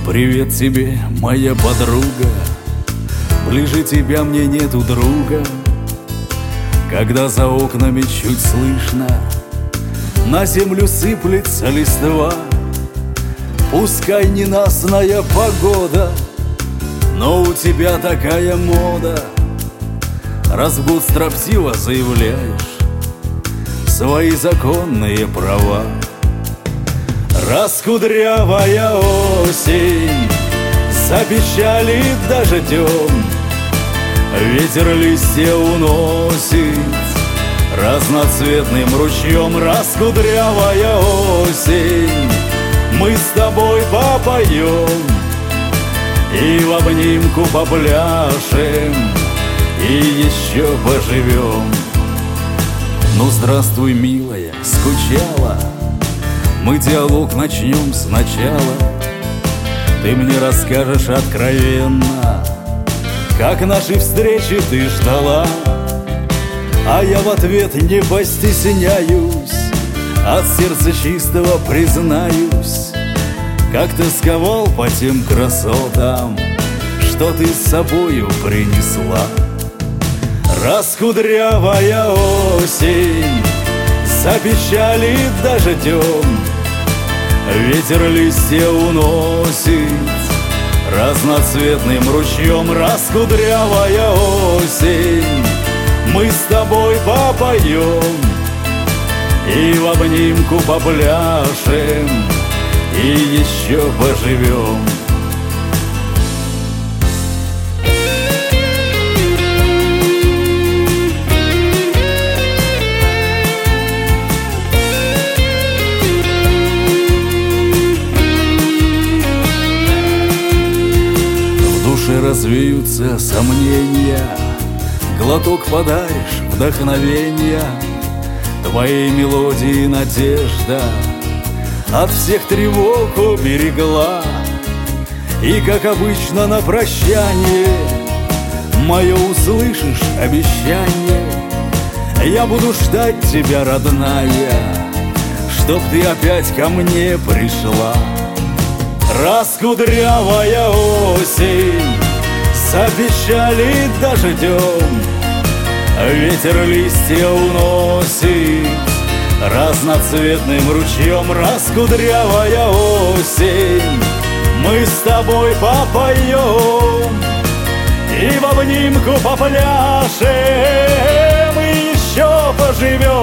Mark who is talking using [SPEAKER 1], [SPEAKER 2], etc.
[SPEAKER 1] Привет тебе, моя подруга, ближе тебя мне нету друга. Когда за окнами чуть слышно на землю сыплется листва, пускай ненастная погода, но у тебя такая мода. Раз в год строптиво заявляешь свои законные права. Раз кудрявая осень запечалит дождем, ветер листья уносит разноцветным ручьем. Раз кудрявая осень мы с тобой попоем и в обнимку попляшем, и еще поживем. Ну здравствуй, милая, скучала? Мы диалог начнем сначала. Ты мне расскажешь откровенно, как наши встречи ты ждала, а я в ответ не постесняюсь, от сердца чистого признаюсь, как тосковал по тем красотам, что ты с собою принесла. Раз кудрявая осень запечалит дождем, ветер листья уносит разноцветным ручьем. Раз кудрявая осень мы с тобой попоем и в обнимку попляшем, и еще поживем. Развеются сомнения, глоток подаришь вдохновения, твоей мелодии надежда от всех тревог уберегла. И как обычно на прощание мое услышишь обещание, я буду ждать тебя, родная, чтоб ты опять ко мне пришла. Раз кудрявая осень запечалит дождем, ветер листья уносит разноцветным ручьем. Раз кудрявая осень мы с тобой попоем и в обнимку попляшем, и еще поживем.